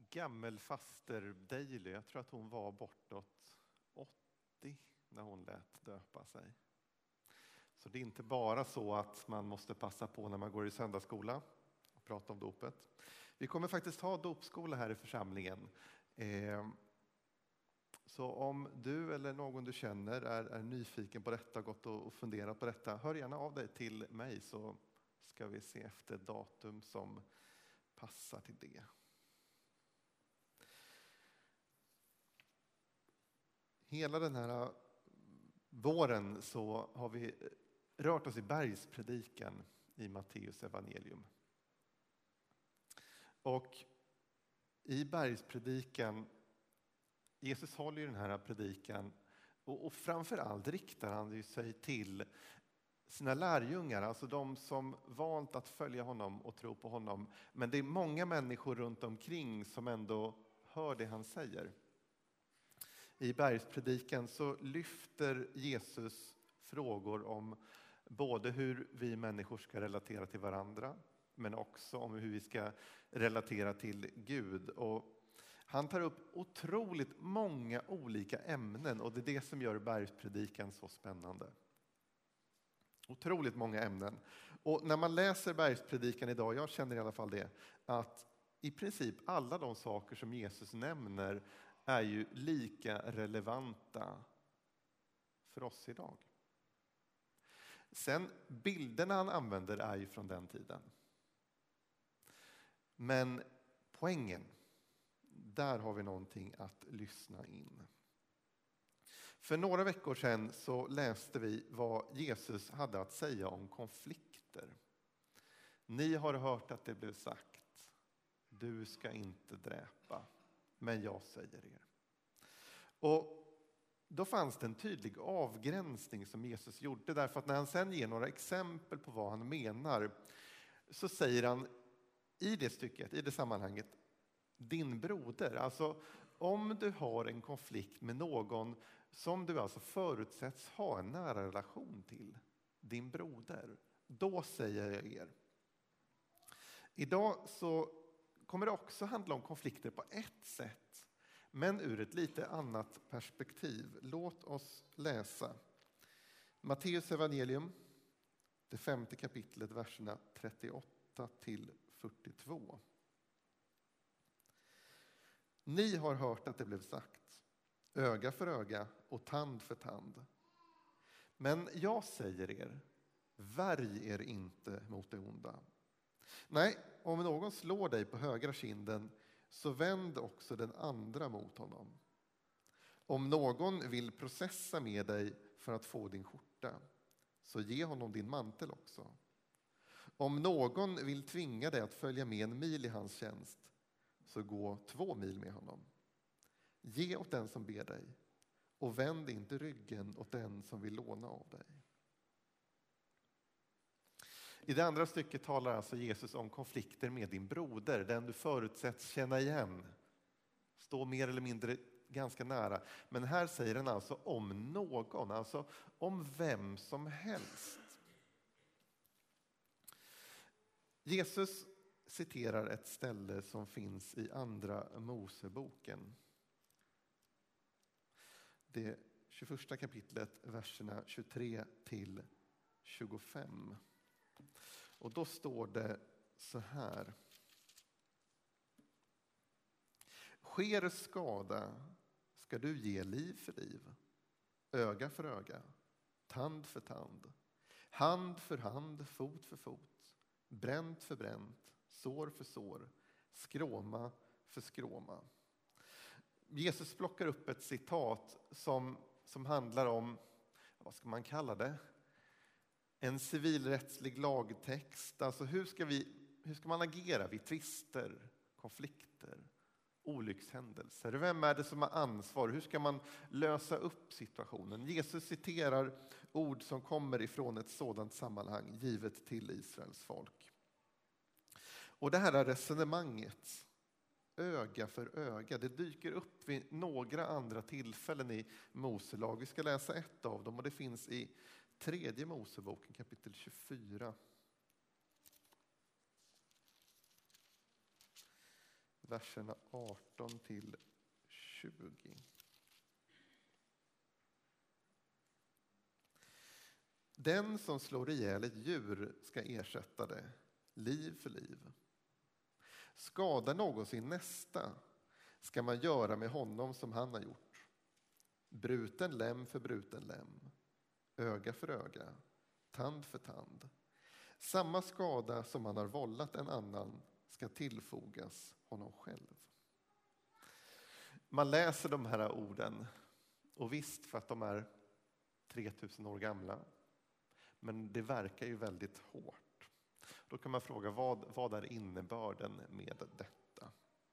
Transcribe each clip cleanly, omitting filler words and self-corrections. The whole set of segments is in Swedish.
gammelfaster Daily. Jag tror att hon var bortåt 80 när hon lät döpa sig. Så det är inte bara så att man måste passa på när man går i söndagsskola och prata om dopet. Vi kommer faktiskt ha dopskola här i församlingen. Så om du eller någon du känner är nyfiken på detta, gått och funderat på detta, hör gärna av dig till mig så ska vi se efter datum som passar till det. Hela den här våren så har vi rört oss i bergspredikan i Matteus evangelium. Och i bergspredikan, Jesus håller ju den här predikan och framförallt riktar han sig till sina lärjungar, alltså de som valt att följa honom och tro på honom. Men det är många människor runt omkring som ändå hör det han säger. I bergspredikan så lyfter Jesus frågor om både hur vi människor ska relatera till varandra, men också om hur vi ska relatera till Gud. Och han tar upp otroligt många olika ämnen och det är det som gör bergspredikan så spännande. Otroligt många ämnen. Och när man läser bergspredikan idag, jag känner i alla fall det, att i princip alla de saker som Jesus nämner är ju lika relevanta för oss idag. Sen bilderna han använder är ju från den tiden. Men poängen, där har vi någonting att lyssna in. För några veckor sedan så läste vi vad Jesus hade att säga om konflikter. Ni har hört att det blev sagt, du ska inte dräpa, men jag säger er. Och då fanns det en tydlig avgränsning som Jesus gjorde, därför att när han sen ger några exempel på vad han menar så säger han i det stycket, i det sammanhanget, din broder. Alltså om du har en konflikt med någon som du alltså förutsätts ha en nära relation till, din broder, då säger jag er. Idag så kommer det också handla om konflikter på ett sätt, men ur ett lite annat perspektiv. Låt oss läsa Matteus evangelium, det 5:e kapitlet, verserna 38 till 42. Ni har hört att det blev sagt, öga för öga och tand för tand. Men jag säger er, värj er inte mot det onda. Nej, om någon slår dig på högra kinden, så vänd också den andra mot honom. Om någon vill processa med dig för att få din skjorta, så ge honom din mantel också. Om någon vill tvinga dig att följa med 1 mil i hans tjänst, så gå 2 mil med honom. Ge åt den som ber dig, och vänd inte ryggen åt den som vill låna av dig. I det andra stycket talar alltså Jesus om konflikter med din broder, den du förutsätts känna igen. Står mer eller mindre ganska nära. Men här säger han alltså om någon, alltså om vem som helst. Jesus citerar ett ställe som finns i Andra Moseboken. Det 21 kapitlet, verserna 23 till 25. Och då står det så här. Sker skada ska du ge liv för liv, öga för öga, tand för tand, hand för hand, fot för fot, bränt för bränt, sår för sår, skråma för skråma. Jesus plockar upp ett citat som handlar om, vad ska man kalla det? En civilrättslig lagtext. Alltså hur ska man agera vid tvister, konflikter, olyckshändelser? Vem är det som har ansvar? Hur ska man lösa upp situationen? Jesus citerar ord som kommer ifrån ett sådant sammanhang givet till Israels folk. Och det här resonemanget, öga för öga, det dyker upp vid några andra tillfällen i Moselag. Vi ska läsa ett av dem och det finns i 3:e Moseboken kapitel 24. verserna 18 till 20. Den som slår ihjäl ett djur ska ersätta det, liv för liv. Skadar någon sin nästa ska man göra med honom som han har gjort. Bruten lem för bruten lem, öga för öga, tand för tand. Samma skada som man har vållat en annan ska tillfogas honom själv. Man läser de här orden, och visst för att de är 3000 år gamla, men det verkar ju väldigt hårt. Då kan man fråga, vad är innebörden med detta?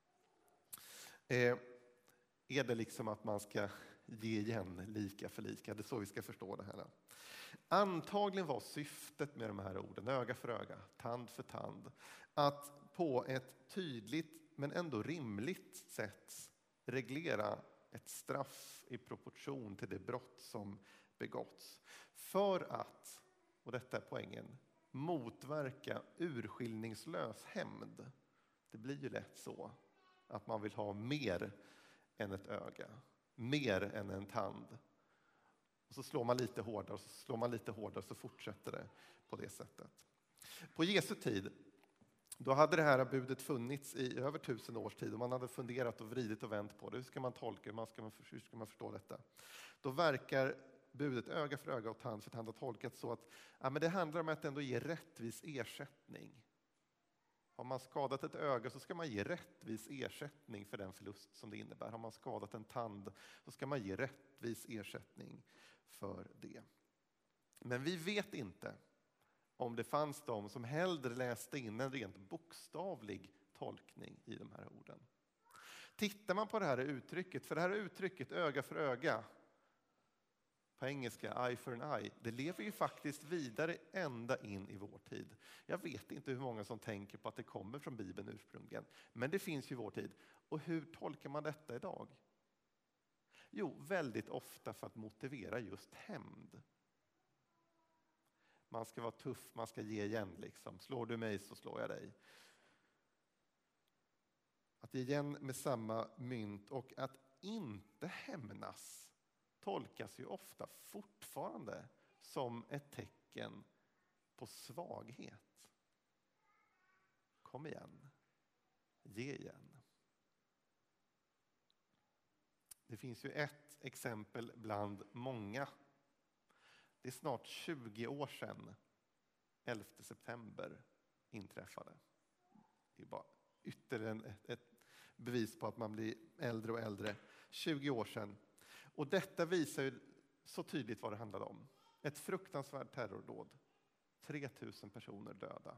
Är det liksom att man ska ge igen lika för lika? Det är så vi ska förstå det här. Antagligen var syftet med de här orden, öga för öga, tand för tand, att på ett tydligt men ändå rimligt sätt reglera ett straff i proportion till det brott som begåtts. För att, och detta är poängen, motverka urskillningslös hämnd. Det blir ju lätt så att man vill ha mer än ett öga, mer än en tand. Och så slår man lite hårdare och så slår man lite hårdare och så fortsätter det på det sättet. På Jesu tid, då hade det här budet funnits i över 1000 års tid och man hade funderat och vridit och vänt på det. Hur ska man tolka, hur ska man förstå detta? Då verkar budet öga för öga och tand för tand ha tolkat så att men det handlar om att ändå ge rättvis ersättning. Har man skadat ett öga så ska man ge rättvis ersättning för den förlust som det innebär. Har man skadat en tand så ska man ge rättvis ersättning för det. Men vi vet inte om det fanns de som hellre läste in en rent bokstavlig tolkning i de här orden. Tittar man på det här uttrycket, för det här uttrycket öga för öga, på engelska eye for an eye, det lever ju faktiskt vidare ända in i vår tid. Jag vet inte hur många som tänker på att det kommer från Bibeln ursprungligen, men det finns ju i vår tid. Och hur tolkar man detta idag? Jo, väldigt ofta för att motivera just hämnd. Man ska vara tuff, man ska ge igen liksom. Slår du mig så slår jag dig. Att ge igen med samma mynt och att inte hämnas tolkas ju ofta fortfarande som ett tecken på svaghet. Kom igen. Ge igen. Det finns ju ett exempel bland många. Det är snart 20 år sedan 11 september inträffade. Det är bara ytterligare ett bevis på att man blir äldre och äldre. 20 år sedan. Och detta visar ju så tydligt vad det handlade om. Ett fruktansvärt terrordåd. 3000 personer döda.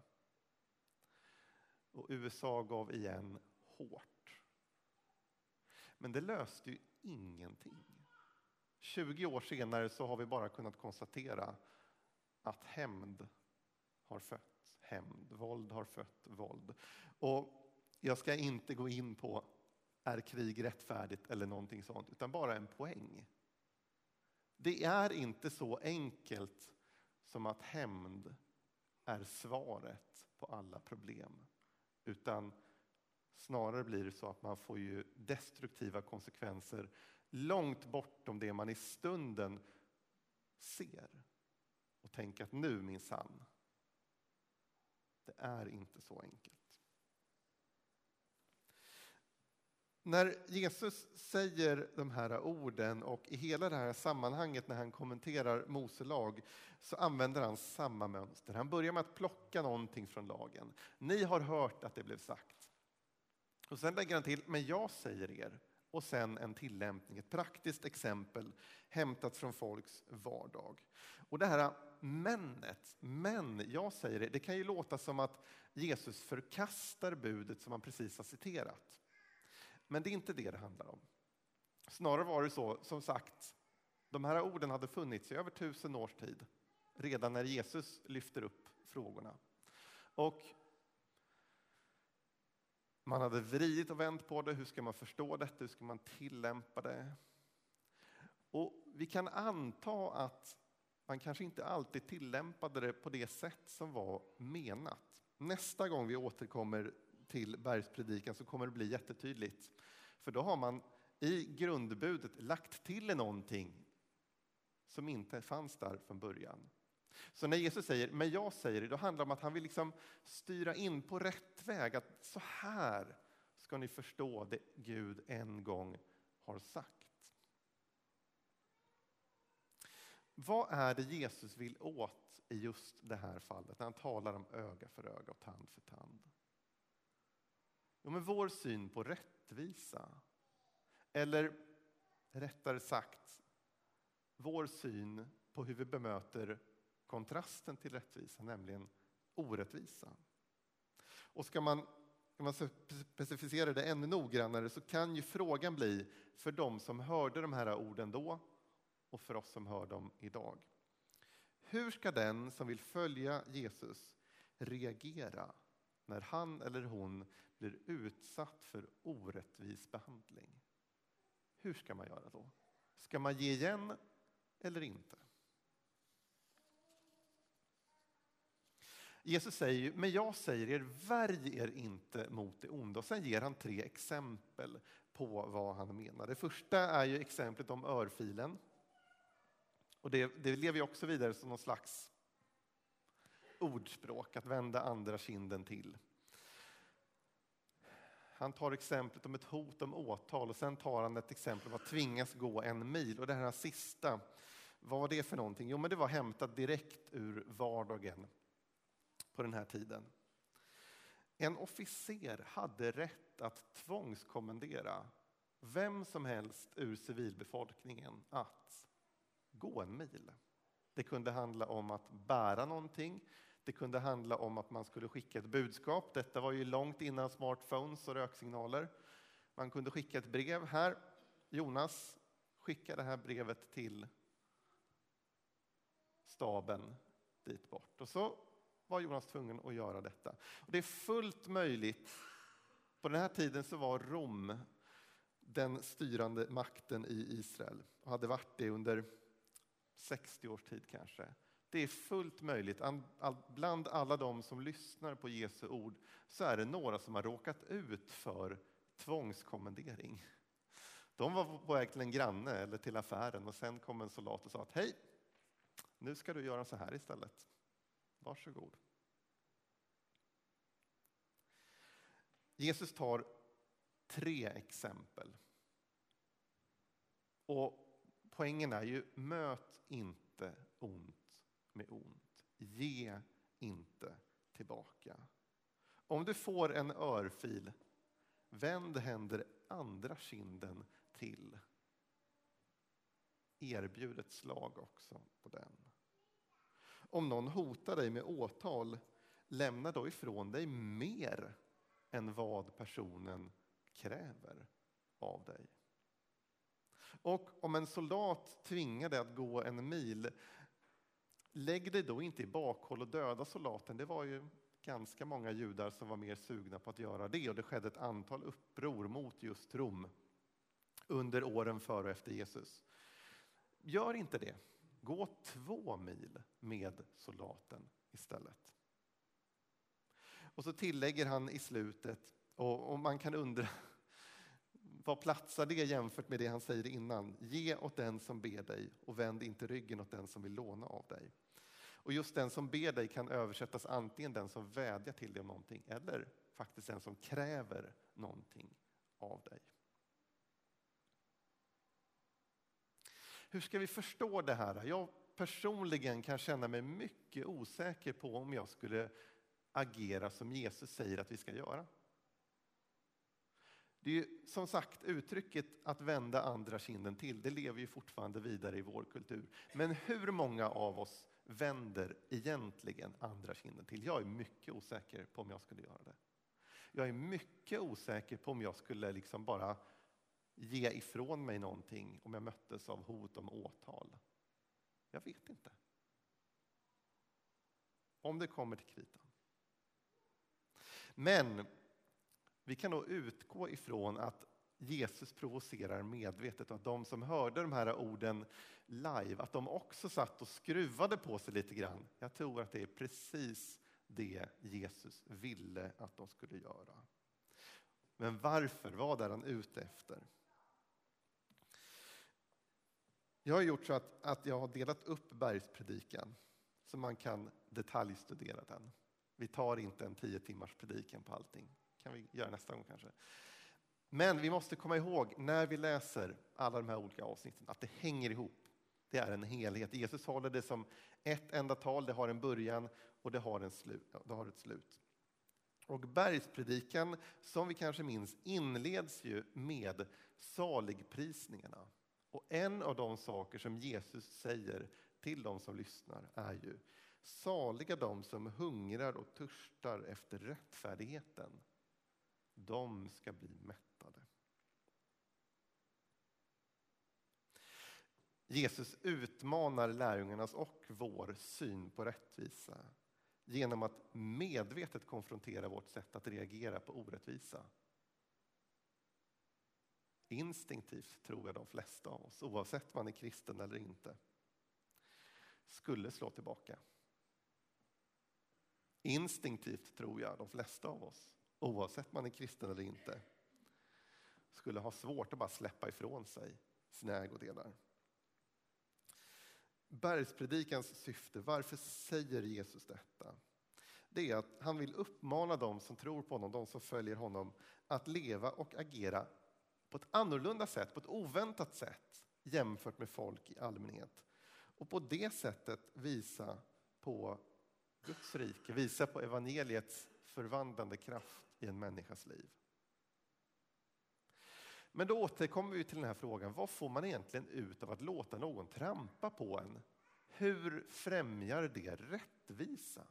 Och USA gav igen hårt. Men det löste ju ingenting. 20 år senare så har vi bara kunnat konstatera att hämnd har fött hämnd. Våld har fött våld. Och jag ska inte gå in på är krig rättfärdigt eller någonting sånt, utan bara en poäng. Det är inte så enkelt som att hämnd är svaret på alla problem, utan snarare blir det så att man får ju destruktiva konsekvenser långt bortom det man i stunden ser och tänker att nu minsann. Det är inte så enkelt. När Jesus säger de här orden och i hela det här sammanhanget när han kommenterar Mose lag så använder han samma mönster. Han börjar med att plocka någonting från lagen. Ni har hört att det blev sagt. Och sen lägger han till, men jag säger er. Och sen en tillämpning, ett praktiskt exempel hämtat från folks vardag. Och det här men jag säger det kan ju låta som att Jesus förkastar budet som han precis har citerat. Men det är inte det handlar om. Snarare var det så, som sagt, de här orden hade funnits i över 1000 års tid. Redan när Jesus lyfter upp frågorna. Och man hade vridit och vänt på det. Hur ska man förstå detta? Hur ska man tillämpa det? Och vi kan anta att man kanske inte alltid tillämpade det på det sätt som var menat. Nästa gång vi återkommer till bergspredikan så kommer det bli jättetydligt. För då har man i grundbudet lagt till någonting som inte fanns där från början. Så när Jesus säger, men jag säger det, då handlar det om att han vill liksom styra in på rätt väg. Att så här ska ni förstå det Gud en gång har sagt. Vad är det Jesus vill åt i just det här fallet när han talar om öga för öga och tand för tand? Jo, men vår syn på rättvisa. Eller rättare sagt, vår syn på hur vi bemöter kontrasten till rättvisa, nämligen orättvisa. Och ska man specificera det ännu noggrannare så kan ju frågan bli för de som hörde de här orden då och för oss som hör dem idag. Hur ska den som vill följa Jesus reagera när han eller hon blir utsatt för orättvis behandling? Hur ska man göra då? Ska man ge igen eller inte? Jesus säger ju, men jag säger er, värj er inte mot det onda. Och sen ger han 3 exempel på vad han menar. Det första är ju exemplet om örfilen. Och det lever ju också vidare som någon slags ordspråk, att vända andra kinden till. Han tar exemplet om ett hot om åtal och sen tar han ett exempel om att tvingas gå 1 mil. Och det här sista, vad var det för någonting? Jo, men det var hämtat direkt ur vardagen på den här tiden. En officer hade rätt att tvångskommendera vem som helst ur civilbefolkningen att gå 1 mil. Det kunde handla om att bära någonting. Det kunde handla om att man skulle skicka ett budskap. Detta var ju långt innan smartphones och röksignaler. Man kunde skicka ett brev. Här, Jonas, skicka det här brevet till staben dit bort. Och så var Jonas tvungen att göra detta. Och det är fullt möjligt. På den här tiden så var Rom den styrande makten i Israel. Och hade varit det under 60 års tid kanske. Det är fullt möjligt. Bland alla de som lyssnar på Jesu ord så är det några som har råkat ut för tvångskommendering. De var på väg till en granne eller till affären och sen kom en soldat och sa att hej, nu ska du göra så här istället. Varsågod. Jesus tar 3 exempel. Och poängen är ju, möt inte ont med ont. Ge inte tillbaka. Om du får en örfil, vänd händer andra kinden till. Erbjud ett slag också på den. Om någon hotar dig med åtal, lämna då ifrån dig mer än vad personen kräver av dig. Och om en soldat tvingar dig att gå 1 mil, lägg dig då inte i bakhåll och döda soldaten. Det var ju ganska många judar som var mer sugna på att göra det. Och det skedde ett antal uppror mot just Rom under åren före och efter Jesus. Gör inte det. Gå 2 mil med soldaten istället. Och så tillägger han i slutet, och man kan undra, vad platsar det jämfört med det han säger innan? Ge åt den som ber dig och vänd inte ryggen åt den som vill låna av dig. Och just den som ber dig kan översättas antingen den som vädjar till dig om någonting eller faktiskt den som kräver någonting av dig. Hur ska vi förstå det här? Jag personligen kan känna mig mycket osäker på om jag skulle agera som Jesus säger att vi ska göra. Det är ju som sagt uttrycket att vända andra kinden till. Det lever ju fortfarande vidare i vår kultur. Men hur många av oss vänder egentligen andra kinden till? Jag är mycket osäker på om jag skulle göra det. Jag är mycket osäker på om jag skulle liksom bara ge ifrån mig någonting om jag möttes av hot om åtal. Jag vet inte. Om det kommer till kritan. Men vi kan nog utgå ifrån att Jesus provocerar medvetet och att de som hörde de här orden live, att de också satt och skruvade på sig lite grann. Jag tror att det är precis det Jesus ville att de skulle göra. Men varför? Vad är han ute efter? Jag har gjort så att jag har delat upp bergspredikan så man kan detaljstudera den. Vi tar inte en 10 timmars predikan på allting. Kan vi göra nästa gång kanske. Men vi måste komma ihåg när vi läser alla de här olika avsnitten att det hänger ihop. Det är en helhet. Jesus håller det som ett enda tal. Det har en början och det har ett slut. Och bergspredikan, som vi kanske minns, inleds ju med saligprisningarna. Och en av de saker som Jesus säger till de som lyssnar är ju: saliga de som hungrar och törstar efter rättfärdigheten. De ska bli mättade. Jesus utmanar lärjungarnas och vår syn på rättvisa genom att medvetet konfrontera vårt sätt att reagera på orättvisa. Instinktivt tror jag de flesta av oss, oavsett man är kristen eller inte, skulle slå tillbaka. Instinktivt tror jag de flesta av oss, oavsett man är kristen eller inte, skulle ha svårt att bara släppa ifrån sig sina ägodelar. Bergspredikans syfte, varför säger Jesus detta? Det är att han vill uppmana dem som tror på honom, de som följer honom, att leva och agera på ett annorlunda sätt, på ett oväntat sätt jämfört med folk i allmänhet. Och på det sättet visa på Guds rike, visa på evangeliets förvandlande kraft i en människas liv. Men då återkommer vi till den här frågan: vad får man egentligen ut av att låta någon trampa på en? Hur främjar det rättvisa?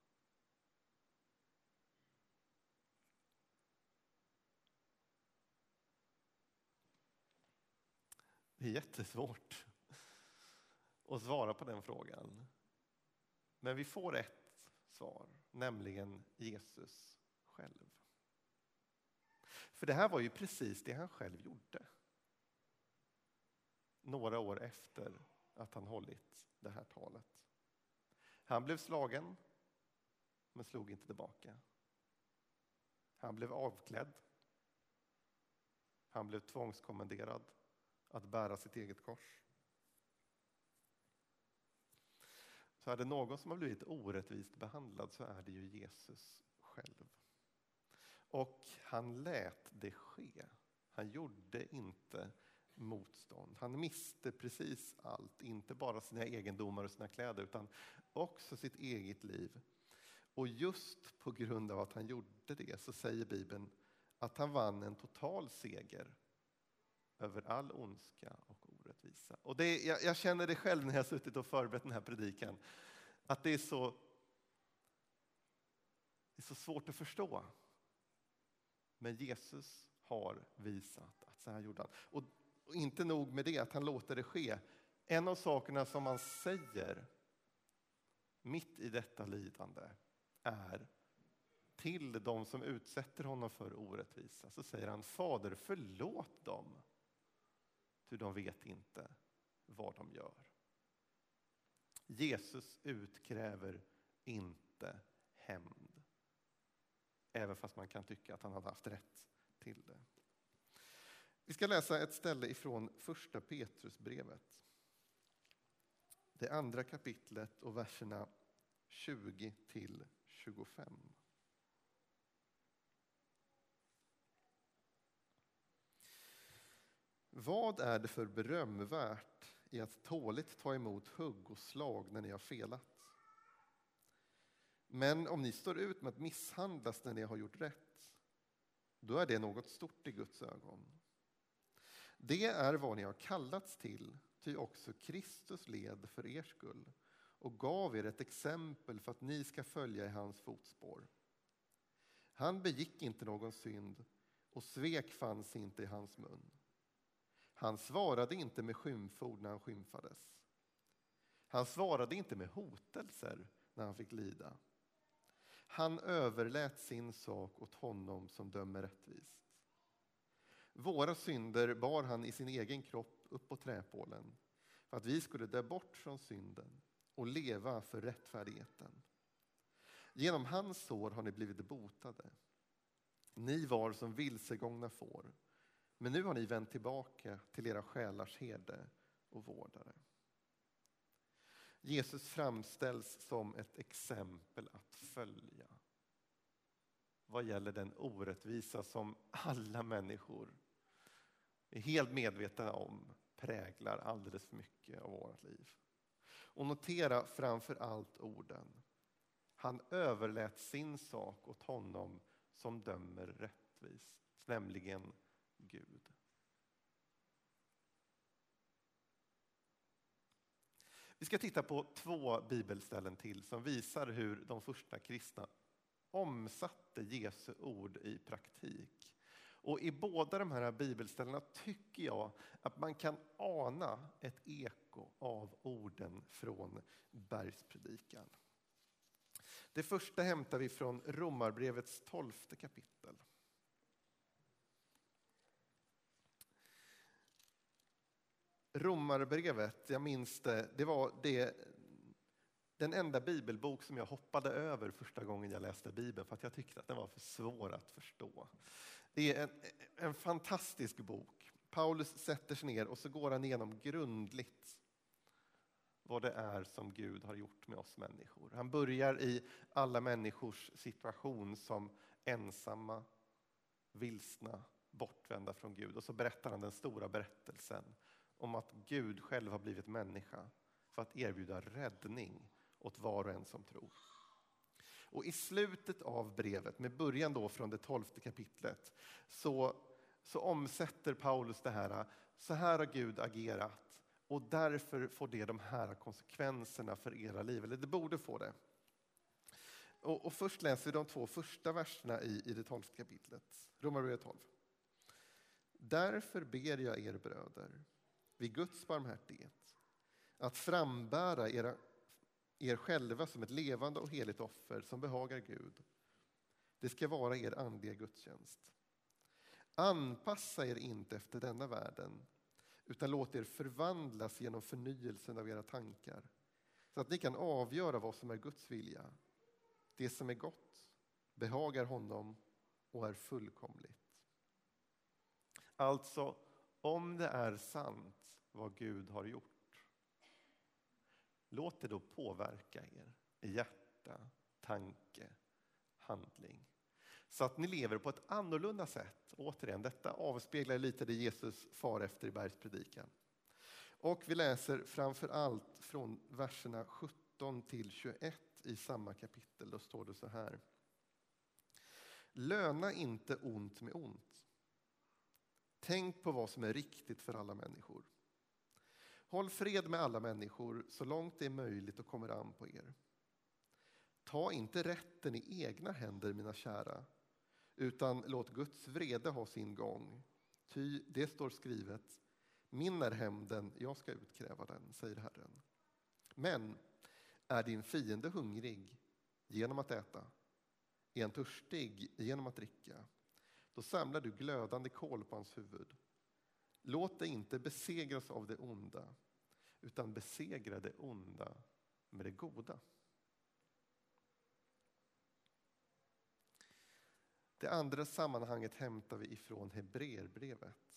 Det är jättesvårt att svara på den frågan. Men vi får ett svar, nämligen Jesus själv. För det här var ju precis det han själv gjorde. Några år efter att han hållit det här talet. Han blev slagen, men slog inte tillbaka. Han blev avklädd. Han blev tvångskommenderad att bära sitt eget kors. Så är det någon som har blivit orättvist behandlad, så är det ju Jesus själv. Och han lät det ske. Han gjorde inte motstånd. Han miste precis allt. Inte bara sina egendomar och sina kläder, utan också sitt eget liv. Och just på grund av att han gjorde det, så säger Bibeln att han vann en total seger över all ondska och orättvisa. Och jag känner det själv när jag har suttit och förberett den här predikan, att det är så svårt att förstå. Men Jesus har visat att så här gjorde han. Och inte nog med det, att han låter det ske. En av sakerna som han säger mitt i detta lidande är till de som utsätter honom för orättvisa. Så säger han: Fader, förlåt dem, ty de vet inte vad de gör. Jesus utkräver inte hämnd. Även fast man kan tycka att han hade haft rätt till det. Vi ska läsa ett ställe ifrån första Petrusbrevet. Det andra kapitlet och verserna 20-25. Vad är det för berömvärt i att tåligt ta emot hugg och slag när ni har felat? Men om ni står ut med att misshandlas när ni har gjort rätt, då är det något stort i Guds ögon. Det är vad ni har kallats till, ty också Kristus led för er skull och gav er ett exempel för att ni ska följa i hans fotspår. Han begick inte någon synd och svek fanns inte i hans mun. Han svarade inte med skymford när han skymfades. Han svarade inte med hotelser när han fick lida. Han överlät sin sak åt honom som dömer rättvist. Våra synder bar han i sin egen kropp upp på träpålen för att vi skulle dö bort från synden och leva för rättfärdigheten. Genom hans sår har ni blivit botade. Ni var som vilsegångna får, men nu har ni vänt tillbaka till era själars herde och vårdare. Jesus framställs som ett exempel att följa. Vad gäller den orättvisa som alla människor är helt medvetna om präglar alldeles för mycket av vårt liv. Och notera framför allt orden. Han överlät sin sak åt honom som dömer rättvist, nämligen Gud. Vi ska titta på 2 bibelställen till som visar hur de första kristna omsatte Jesu ord i praktik. Och i båda de här bibelställena tycker jag att man kan ana ett eko av orden från bergspredikan. Det första hämtar vi från Romarbrevets 12:e kapitel. Romarbrevet, jag minns det var den enda bibelbok som jag hoppade över första gången jag läste Bibeln för att jag tyckte att den var för svår att förstå. Det är en fantastisk bok. Paulus sätter sig ner och så går han igenom grundligt vad det är som Gud har gjort med oss människor. Han börjar i alla människors situation som ensamma, vilsna, bortvända från Gud. Och så berättar han den stora berättelsen om att Gud själv har blivit människa för att erbjuda räddning åt var och en som tror. Och i slutet av brevet, med början då från det 12:e kapitlet, så omsätter Paulus det här. Så här har Gud agerat och därför får det de här konsekvenserna för era liv. Eller det borde få det. Och först läser vi de 2 första verserna i det 12:e kapitlet. Romarbrevet 12. Därför ber jag er bröder, vid Guds barmhärtighet, att frambära er själva som ett levande och heligt offer som behagar Gud. Det ska vara er andliga gudstjänst. Anpassa er inte efter denna världen, utan låt er förvandlas genom förnyelsen av era tankar, så att ni kan avgöra vad som är Guds vilja. Det som är gott behagar honom och är fullkomligt. Alltså, om det är sant vad Gud har gjort, låt det då påverka er i hjärta, tanke, handling. Så att ni lever på ett annorlunda sätt. Återigen, detta avspeglar lite det Jesus far efter i bergspredikan. Och vi läser framför allt från verserna 17 till 21 i samma kapitel. Då står det så här. Löna inte ont med ont. Tänk på vad som är riktigt för alla människor. Håll fred med alla människor så långt det är möjligt och kommer an på er. Ta inte rätten i egna händer, mina kära, utan låt Guds vrede ha sin gång. Ty det står skrivet, min är hämnden, jag ska utkräva den, säger Herren. Men är din fiende hungrig genom att äta? Är han törstig genom att dricka? Då samlar du glödande kol på hans huvud. Låt dig inte besegras av det onda, utan besegra det onda med det goda. Det andra sammanhanget hämtar vi ifrån Hebreerbrevet.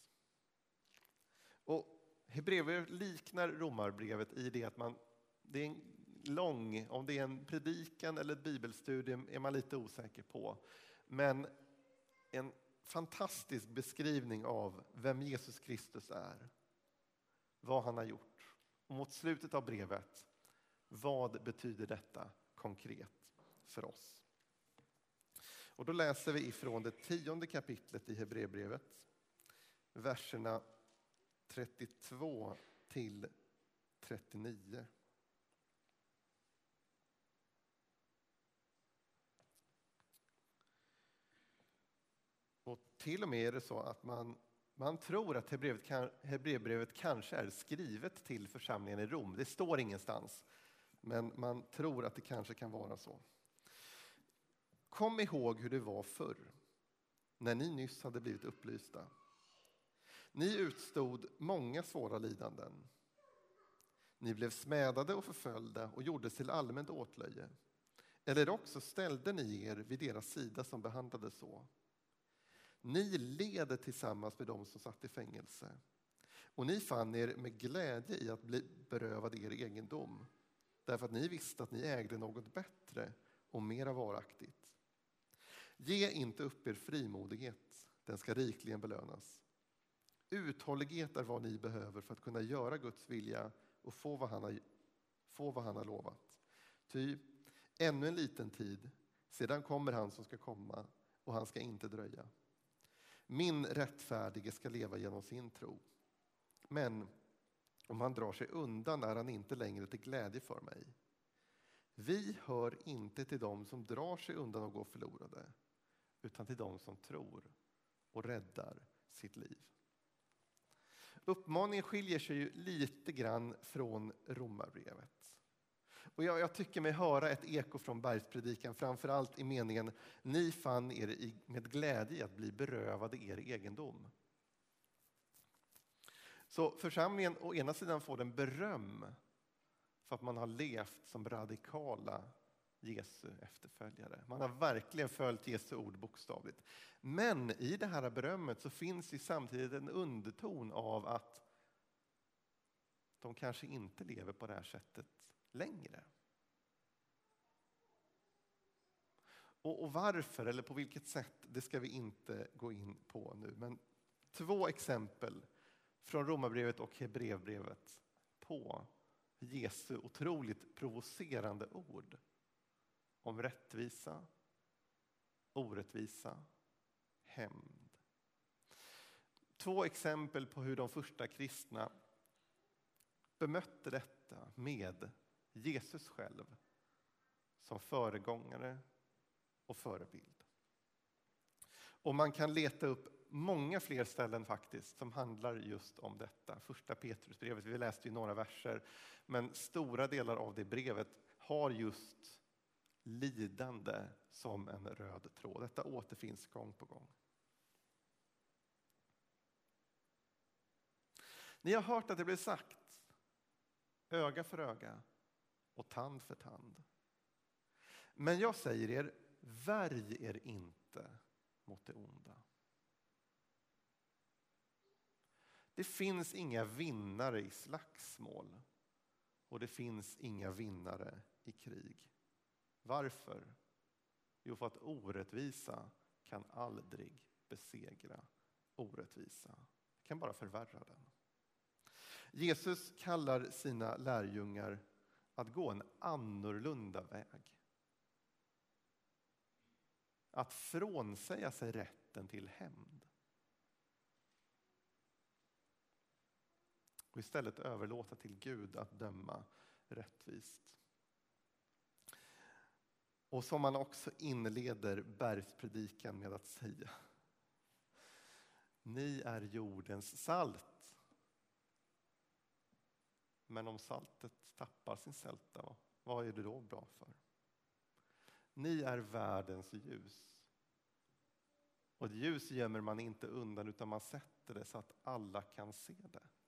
Och Hebreerbrevet liknar Romarbrevet i det att det är en lång, om det är en predikan eller ett bibelstudium är man lite osäker på. Men en fantastisk beskrivning av vem Jesus Kristus är. Vad han har gjort. Och mot slutet av brevet, vad betyder detta konkret för oss? Och då läser vi ifrån det 10:e kapitlet i Hebreerbrevet, verserna 32 till 39. Och till och med är det så att man tror att Hebreerbrevet kanske är skrivet till församlingen i Rom. Det står ingenstans, men man tror att det kanske kan vara så. Kom ihåg hur det var förr, när ni nyss hade blivit upplysta. Ni utstod många svåra lidanden. Ni blev smädade och förföljda och gjordes till allmänt åtlöje. Eller också ställde ni er vid deras sida som behandlade så. Ni led tillsammans med dem som satt i fängelse. Och ni fann er med glädje i att bli berövade er egendom. Därför att ni visste att ni ägde något bättre och mera varaktigt. Ge inte upp er frimodighet, den ska rikligen belönas. Uthållighet är vad ni behöver för att kunna göra Guds vilja och få vad han har lovat. Ty ännu en liten tid, sedan kommer han som ska komma och han ska inte dröja. Min rättfärdige ska leva genom sin tro. Men om han drar sig undan är han inte längre till glädje för mig. Vi hör inte till dem som drar sig undan och går förlorade, utan till dem som tror och räddar sitt liv. Uppmaningen skiljer sig ju lite grann från Romarbrevet. Och jag tycker mig höra ett eko från Bergspredikan, framförallt i meningen ni fann er med glädje att bli berövade er egendom. Så församlingen å ena sidan får den beröm för att man har levt som radikala Jesu efterföljare. Man har verkligen följt Jesu ord bokstavligt. Men i det här berömmet så finns ju samtidigt en underton av att de kanske inte lever på det här sättet längre. Och varför eller på vilket sätt, det ska vi inte gå in på nu. Men 2 exempel från Romarbrevet och Hebreerbrevet på Jesu otroligt provocerande ord om rättvisa, orättvisa, hämnd. 2 exempel på hur de första kristna bemötte detta med Jesus själv som föregångare och förebild. Och man kan leta upp många fler ställen faktiskt som handlar just om detta. Första Petrusbrevet, vi läste ju några verser, men stora delar av det brevet har just lidande som en röd tråd. Detta återfinns gång på gång. Ni har hört att det blir sagt öga för öga och tand för tand. Men jag säger er, värj er inte mot det onda. Det finns inga vinnare i slagsmål och det finns inga vinnare i krig. Varför? Jo, för att orättvisa kan aldrig besegra orättvisa. Det kan bara förvärra den. Jesus kallar sina lärjungar att gå en annorlunda väg. Att frånsäga sig rätten till hämnd. Och istället överlåta till Gud att döma rättvist. Och som man också inleder Bergspredikan med att säga: ni är jordens salt. Men om saltet tappar sin sälta, vad är det då bra för? Ni är världens ljus. Och ett ljus gömmer man inte undan utan man sätter det så att alla kan se det.